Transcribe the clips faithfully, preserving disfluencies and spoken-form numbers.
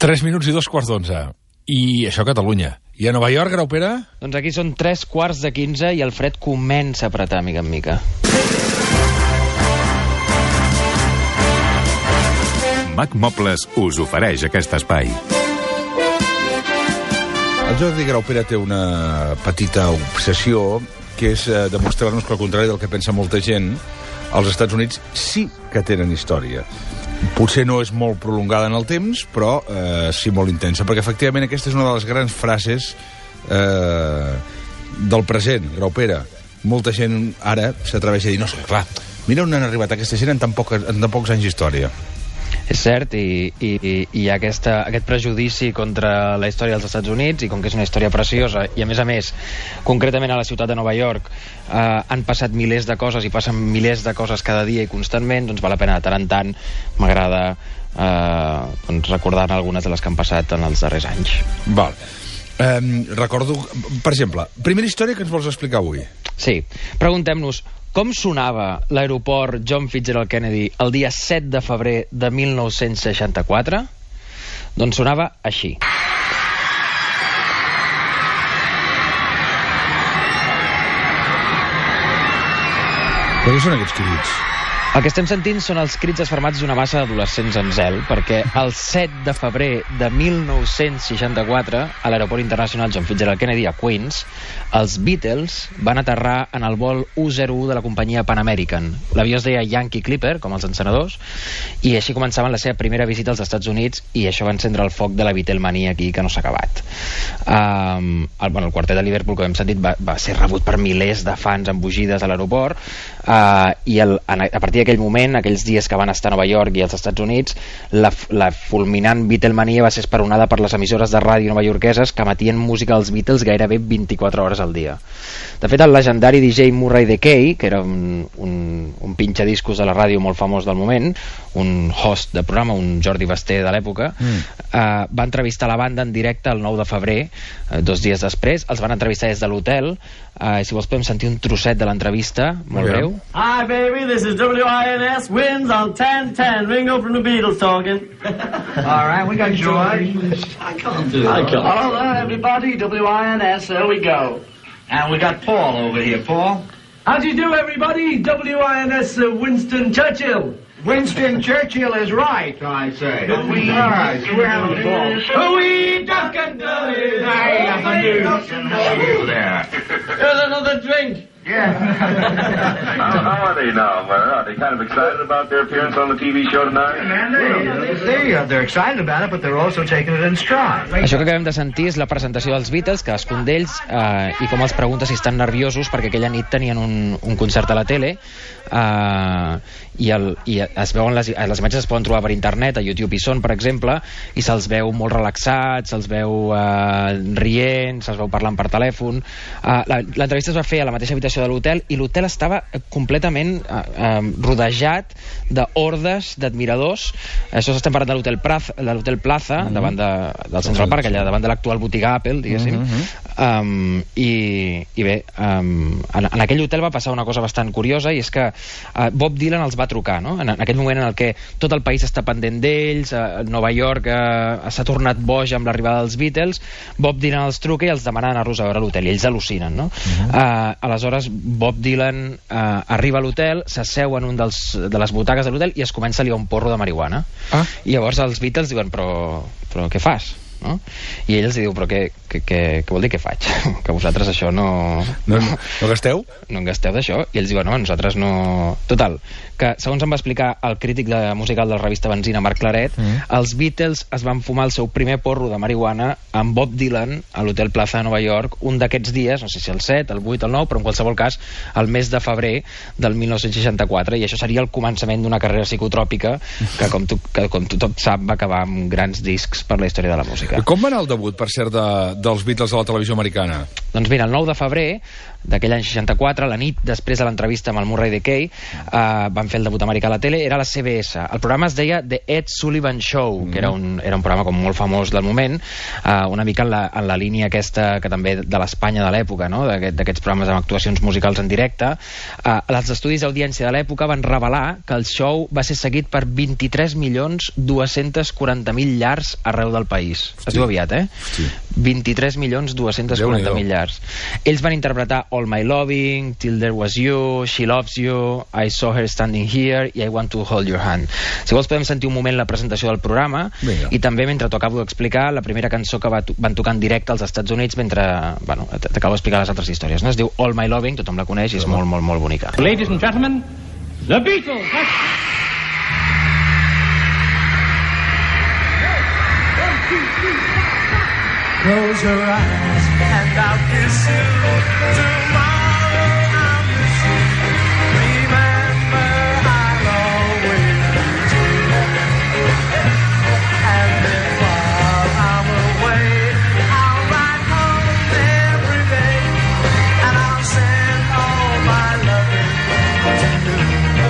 Tres minuts i dos quarts d'onze. I això a Catalunya. I a Nova York, Graupera? Doncs aquí són tres quarts de quinze i el fred comença a apretar mica en mica. Mac Mobles us ofereix aquest espai. El Jordi Graupera té una petita obsessió, que és eh, demostrar-nos que al contrari del que pensa molta gent, els Estats Units sí que tenen història. Potser no és molt prolongada en el temps, però eh, sí molt intensa, perquè efectivament aquesta és una de les grans frases eh, del present, Graupera. Molta gent ara s'atreveix a dir, no, clar, mira on han arribat aquesta gent en tan, poc, en tan pocs anys d'història. És cert, i, i, i hi ha aquesta, aquest prejudici contra la història dels Estats Units, i com que és una història preciosa, i a més a més, concretament a la ciutat de Nova York, eh, han passat milers de coses i passen milers de coses cada dia i constantment, doncs val la pena de tant en tant, m'agrada eh, doncs recordar algunes de les que han passat en els darrers anys. Val. Eh, recordo, per exemple, primera història que ens vols explicar avui. Sí, preguntem-nos com sonava l'aeroport John Fitzgerald Kennedy el dia set de febrer de mil nou-cents seixanta-quatre? Doncs sonava així. Però què són aquests crits? El que estem sentint són els crits esfermats d'una massa d'adolescents en zel, perquè el set de febrer de mil nou-cents seixanta-quatre, a l'aeroport internacional John Fitzgerald Kennedy a Queens, els Beatles van aterrar en el vol u zero u de la companyia Pan American. L'avió es deia Yankee Clipper, com els encenedors, i així començaven la seva primera visita als Estats Units, i això va encendre el foc de la Beatlemania aquí, que no s'ha acabat. Um, el, bueno, el quartet de Liverpool, com hem sentit, va, va ser rebut per milers de fans embogides a l'aeroport, uh, i el, a, a partir d'aquell moment, aquells dies que van estar a Nova York i als Estats Units, la, la fulminant Beatlemania va ser esperonada per les emissores de ràdio novaiorqueses que emetien música dels Beatles gairebé vint-i-quatre hores al dia. De fet, el legendari D J Murray DeKay, que era un, un, un pinxadiscos de la ràdio molt famós del moment, un host de programa, un Jordi Basté de l'època, mm. eh, va entrevistar la banda en directe el nou de febrer, eh, dos dies després. Els van entrevistar des de l'hotel, eh, si vols podem sentir un trosset de l'entrevista, molt yeah. breu. Hi baby, this is W I N S Winds on ten ten, Ringo from the Beatles talking. All right, we got George. I can't do that. Hello everybody, W I N S, there we go. And we got Paul over here. Paul? How do you do everybody? W I N S uh, Winston Churchill. Winston Churchill is right, I say. We All right, so we're having a ball. We duck and dirty. Hey, that's a news. There. Here's another drink. Yeah. how, how are they now, Murray? Are they kind of excited about their appearance on the T V show tonight? Yeah, man, they, they, uh, they're excited about it, but they're also taking it in stride. Això que acabem de sentir és la presentació dels Beatles, cadascun d'ells, eh, i com els pregunta si estan nerviosos perquè aquella nit tenien un, un concert a la tele, eh, i, el, i es veuen les, les imatges es poden trobar per internet, a YouTube hi són, per exemple, i se'ls veu molt relaxats, se'ls veu eh, rient, se'ls veu parlant per telèfon. Eh, l'entrevista es va fer a la mateixa habitació de l'hotel, i l'hotel estava completament eh, eh, rodejat d'hordes d'admiradors. Això estem parlant de l'hotel Plaza, de l'hotel Plaza, mm -hmm. davant de, del Central Park, allà davant de l'actual botiga Apple, diguéssim. Mm -hmm. um, i, i bé, um, en, en aquell hotel va passar una cosa bastant curiosa, i és que uh, Bob Dylan els va trucar, no? En, en aquell moment en el que tot el país està pendent d'ells, uh, Nova York uh, s'ha tornat boig amb l'arribada dels Beatles, Bob Dylan els truca i els demana anar-los a veure a l'hotel, i ells al·lucinen, no? Mm -hmm. uh, aleshores Bob Dylan uh, arriba a l'hotel, s'asseu en un dels, de les butaques de l'hotel i es comença a liar un porro de marihuana. Ah. I llavors els Beatles diuen, però, però què fas? No? I ell els diu, però què, què, què, què vol dir què faig? Que vosaltres això no... No, no, no gasteu? No en gasteu d'això? I ells diuen, no, nosaltres no... Total, que segons em va explicar el crític de musical de la revista Benzina, Marc Claret, mm. els Beatles es van fumar el seu primer porro de marihuana amb Bob Dylan a l'hotel Plaza de Nova York un d'aquests dies, no sé si el set, el vuit, el nou, però en qualsevol cas el mes de febrer del mil nou-cents seixanta-quatre, i això seria el començament d'una carrera psicotròpica que, com, tu, que, com tothom sap, va acabar amb grans discs per la història de la música. Com va anar el debut, per cert, de, dels Beatles a la televisió americana? Doncs mira, el nou de febrer d'aquell any seixanta-quatre, la nit després de l'entrevista amb el Murray Decay, eh, van fer el debut americà a la tele, era la C B S. El programa es deia The Ed Sullivan Show, mm. que era un, era un programa com molt famós del moment, eh, una mica en la, en la línia aquesta que també de l'Espanya de l'època, no? d'aquests programes amb actuacions musicals en directe. Eh, els estudis d'audiència de l'època van revelar que el show va ser seguit per vint-i-tres milions dos-cents quaranta mil llars arreu del país. Hosti. Es diu aviat, eh? Hosti. vint-i-tres milions dos-cents quaranta mil llars. Ells van interpretar All My Loving, Till There Was You, She Loves You, I Saw Her Standing Here i I Want to Hold Your Hand. Si vols podem sentir un moment la presentació del programa. Vinga. I també, mentre t'ho acabo d'explicar, la primera cançó que va to van tocar en directe als Estats Units mentre... Bueno, t'acabo d'explicar les altres històries, no? Es diu All My Loving, tothom la coneix i és molt, molt, molt bonica. Ladies and gentlemen, The Beatles! Close your eyes and I'll kiss you. Tomorrow I'll miss you. Remember I'll always be true. And then while I'm away, I'll ride home every day. And I'll send all my loving to you.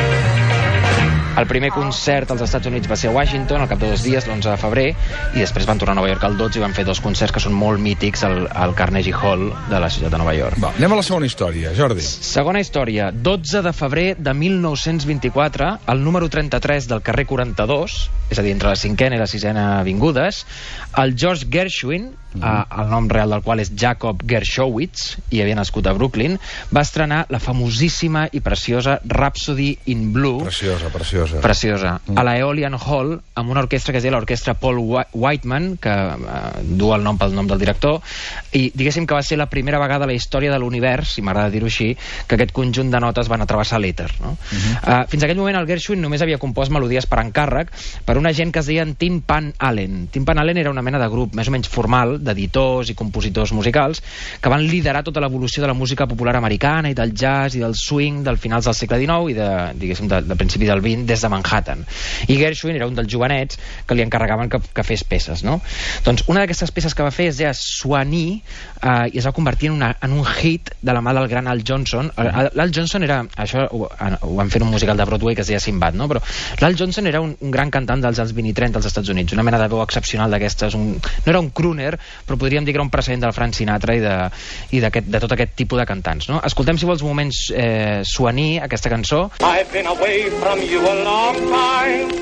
El primer concert als Estats Units va ser a Washington al cap de dos dies, l'onze de febrer, i després van tornar a Nova York el dotze i van fer dos concerts que són molt mítics al, al Carnegie Hall de la ciutat de Nova York. Va, anem a la segona història, Jordi. Segona història, dotze de febrer de mil nou-cents vint-i-quatre, al número trenta-tres del carrer quaranta-dos, és a dir, entre la cinquena i la sisena avingudes, el George Gershwin, mm -hmm. eh, el nom real del qual és Jacob Gershowitz, i havia nascut a Brooklyn, va estrenar la famosíssima i preciosa Rhapsody in Blue. Preciosa, preciosa. Preciosa. Mm. A la Aeolian Hall, amb una orquestra que es deia l'orquestra Paul Whiteman, que eh, du el nom pel nom del director, i diguéssim que va ser la primera vegada a la història de l'univers, si m'agrada dir-ho així, que aquest conjunt de notes van atravessar l'èter. No? Mm -hmm. uh, fins aquell moment el Gershwin només havia compost melodies per encàrrec per una gent que es deien Tin Pan Allen. Tin Pan Allen era una mena de grup més o menys formal d'editors i compositors musicals que van liderar tota l'evolució de la música popular americana i del jazz i del swing del finals del segle dinou i de, diguéssim, de, de principi del vint des de Manhattan. I Gershwin era un dels jovenets que li encarregaven que, que fes peces, no? Doncs una d'aquestes peces que va fer es deia Swanee, eh, i es va convertir en, una, en un hit de la mà del gran Al Johnson. L'Al Johnson era, això ho, ho van fer en un musical de Broadway que es deia Sinbad, no? Però l'Al Johnson era un, un gran cantant dels anys vint i trenta als Estats Units, una mena de veu excepcional d'aquestes, un, no era un crooner, però podríem dir que era un precedent del Frank Sinatra i de, i de tot aquest tipus de cantants, no? Escoltem, si vols, moments eh, Swanee, aquesta cançó. I've been away from you a long time.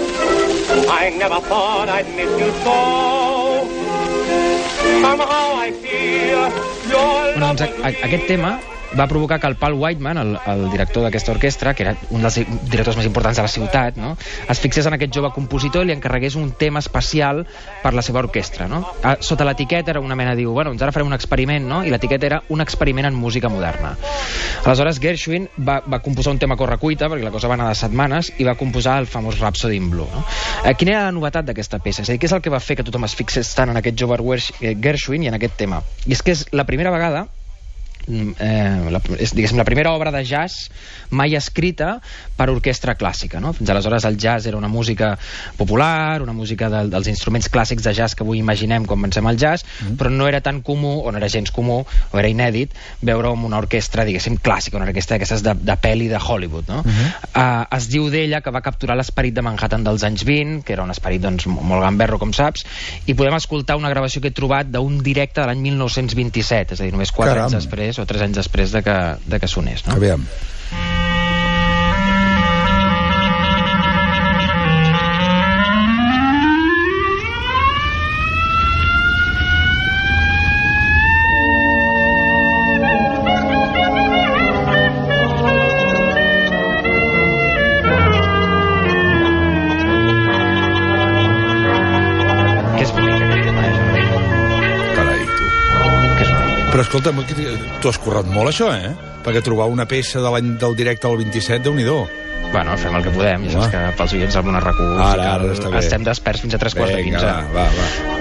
I never thought I'd miss you so. Somehow I feel your bueno, doncs, a, a, aquest tema va provocar que el Paul Whiteman, el, el director d'aquesta orquestra, que era un dels directors més importants de la ciutat, no? Es fixés en aquest jove compositor i li encarregués un tema especial per la seva orquestra, no? Sota l'etiqueta era una mena, diu, bueno, doncs ara farem un experiment, no? I l'etiqueta era un experiment en música moderna. Aleshores Gershwin va, va composar un tema a correcuita, perquè la cosa va anar de setmanes, i va composar el famós Rhapsody in Blue, no? Eh, quina era la novetat d'aquesta peça? És a dir, què és el que va fer que tothom es fixés tant en aquest jove Gershwin i en aquest tema? I és que és la primera vegada Eh, la, és, diguéssim, la primera obra de jazz mai escrita per orquestra clàssica, no? Fins aleshores el jazz era una música popular, una música de, dels instruments clàssics de jazz que avui imaginem quan pensem al jazz, mm. però no era tan comú, o no era gens comú, o era inèdit veure una orquestra, diguéssim, clàssica, una orquestra d'aquestes de, de pel·li de Hollywood, no? Mm -hmm. uh, es diu d'ella que va capturar l'esperit de Manhattan dels anys vint, que era un esperit, doncs, molt gamberro, com saps, i podem escoltar una gravació que he trobat d'un directe de l'any mil nou-cents vint-i-set, és a dir, només quatre Caram. anys després o tres anys després de que, de que sonés, no? Aviam. Però escolta, t'ho has currat molt, això, eh? Perquè trobar una peça de l'any del directe al vint-i-set, Déu-n'hi-do. Bueno, fem el que podem, ja saps que pels oients amb una R Q ara, ara està bé. Estem desperts fins a tres quarts de quinze. Va, va, va.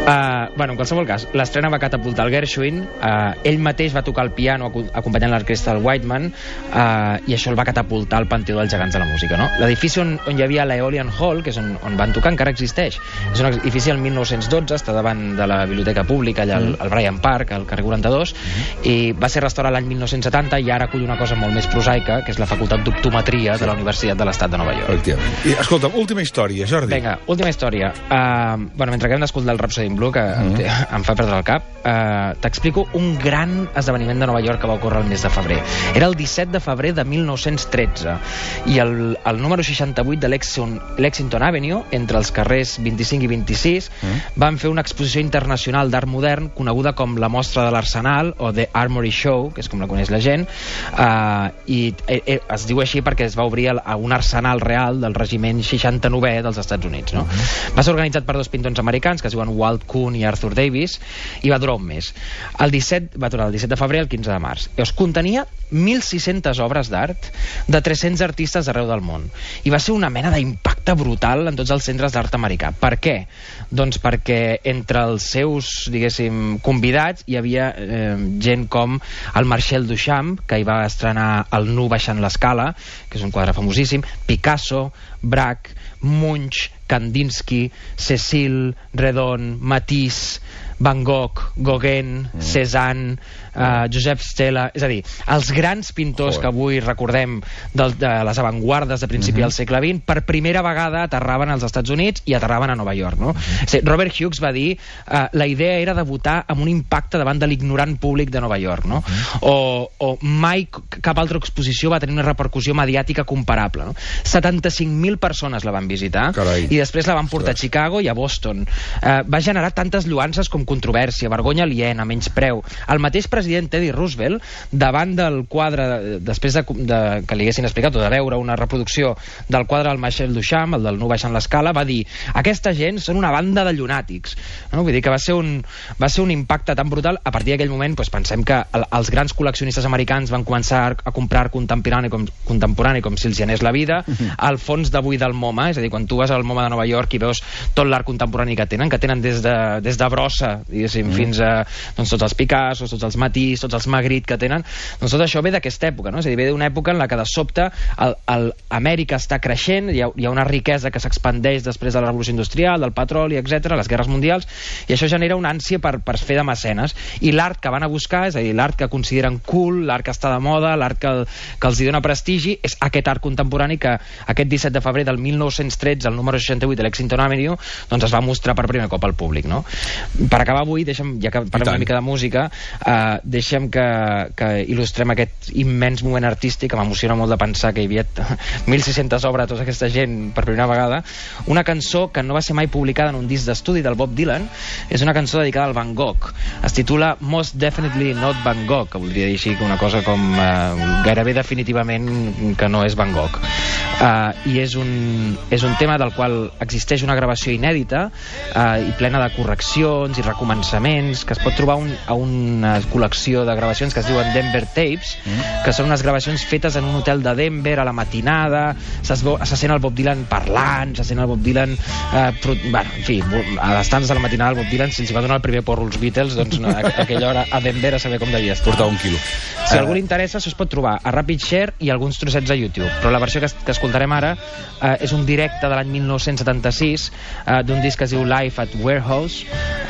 Uh, bueno, en qualsevol cas, l'estrena va catapultar el Gershwin, uh, ell mateix va tocar el piano acompanyant l'orquestra del Whiteman, uh, i això el va catapultar al panteó dels gegants de la música, no? L'edifici on, on hi havia l'Aeolian Hall, que és on, on van tocar, encara existeix. És un edifici del mil nou-cents dotze, està davant de la Biblioteca Pública, allà al, al Bryant Park, al carrer quaranta-dos, mm-hmm. i va ser restaurat l'any mil nou-cents setanta i ara acull una cosa molt més prosaica, que és la Facultat d'Optometria de la Universitat de l'Estat de Nova York. I, escolta'm, última història, Jordi. Vinga, última història. Uh, bueno, mentre acabem d'escoltar el Rhapsody in Blue, que mm. em fa perdre el cap, uh, t'explico un gran esdeveniment de Nova York que va ocórrer el mes de febrer. Era el disset de febrer de mil nou-cents tretze i el, el número seixanta-vuit de Lexington Avenue, entre els carrers vint-i-cinc i vint-i-sis, mm. van fer una exposició internacional d'art modern coneguda com la Mostra de l'Arsenal o The Armory Show, que és com la coneix la gent, uh, i eh, es diu així perquè es va obrir a un arsenal real del regiment seixanta-novè dels Estats Units, no? Mm. Va ser organitzat per dos pintors americans que es diuen Walt Kuhn i Arthur Davis i va durar un mes. El disset, va durar el disset de febrer al quinze de març. Es contenia mil sis-centes obres d'art de tres-cents artistes d'arreu del món. I va ser una mena d'impacte brutal en tots els centres d'art americà. Per què? Doncs perquè entre els seus, diguéssim, convidats hi havia eh, gent com el Marcel Duchamp, que hi va estrenar El nu baixant l'escala, que és un quadre famosíssim, Picasso, Braque, Munch, Kandinsky, Cécile, Redon, Matisse, Van Gogh, Gauguin, mm. Cézanne, uh, Josep Stella, és a dir, els grans pintors oh. que avui recordem de, de les avantguardes de principi mm -hmm. del segle vint, per primera vegada aterraven als Estats Units i aterraven a Nova York, no? Mm -hmm. sí, Robert Hughes va dir uh, la idea era debutar amb un impacte davant de l'ignorant públic de Nova York, no? Mm -hmm. o, o mai cap altra exposició va tenir una repercussió mediàtica comparable, no? setanta-cinc mil persones la van visitar. Carai. I després la van portar a Chicago i a Boston. Uh, va generar tantes lloances com controvèrsia, vergonya aliena, menyspreu. El mateix president Teddy Roosevelt, davant del quadre, després de, de, que li haguessin explicat o de veure una reproducció del quadre del Marcel Duchamp, el del nu baixant l'escala, va dir, aquesta gent són una banda de llunàtics. No? Vull dir que va ser un, va ser un impacte tan brutal. A partir d'aquell moment doncs, pensem que el, els grans col·leccionistes americans van començar a comprar contemporani com, contemporani com si els hi anés la vida. Uh-huh. Al fons d'avui del MoMA, és a dir, quan tu vas al MoMA de Nova York i veus tot l'art contemporani que tenen, que tenen des de, des de brossa, diguéssim, mm. fins a doncs, tots els Picasso, tots els Matisse, tots els Magritte que tenen, doncs tot això ve d'aquesta època, no? És a dir, ve d'una època en la que de sobte el, el Amèrica està creixent, hi ha, hi ha una riquesa que s'expandeix després de la revolució industrial, del petroli, etcètera, les guerres mundials, i això genera una ànsia per, per fer de mecenes, i l'art que van a buscar, és a dir, l'art que consideren cool, l'art que està de moda, l'art que, que els hi dona prestigi, és aquest art contemporani que aquest disset de febrer del mil nou-cents tretze, el número seixanta-vuit de Lexington Avenue, doncs es va mostrar per primer cop al públic, no? Per acabar avui, deixa'm, ja que parlem una mica de música, uh, deixa'm que, que il·lustrem aquest immens moment artístic, que m'emociona molt de pensar que hi havia mil sis-centes obres de tota aquesta gent per primera vegada. Una cançó que no va ser mai publicada en un disc d'estudi del Bob Dylan, és una cançó dedicada al Van Gogh. Es titula Most Definitely Not Van Gogh, que voldria dir així una cosa com uh, gairebé definitivament que no és Van Gogh. Uh, I és un, és un tema del qual existeix una gravació inèdita uh, i plena de correccions i recomençaments, que es pot trobar un, a una col·lecció de gravacions que es diuen Denver Tapes, mm. que són unes gravacions fetes en un hotel de Denver a la matinada, se, se sent el Bob Dylan parlant, se sent el Bob Dylan eh, pro, bueno, en fi, a les tantes de la matinada el Bob Dylan, si els va donar el primer porro als Beatles, doncs no, a, a aquella hora a Denver a saber com devia estar. Portava un quilo. Si uh, algú li interessa, això es pot trobar a Rapid Share i alguns trossets a YouTube, però la versió que, que escoltarem ara eh, és un directe de l'any mil nou-cents setanta-sis eh, d'un disc que es diu Live at Warehouse,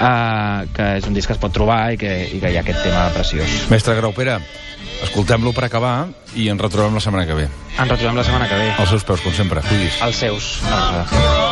eh, que és un disc que es pot trobar i que, i que hi ha aquest tema preciós. Mestre Graupera, escoltem-lo per acabar i ens retrobem la setmana que ve. Ens retrobem la setmana que ve. Els seus peus, com sempre. Cuidis. Els seus. No,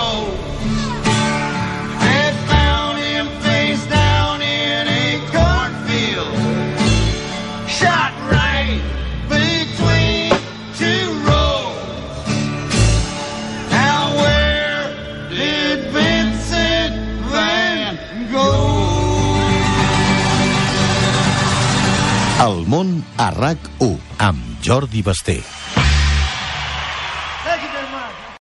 El món a RAC u amb Jordi Basté.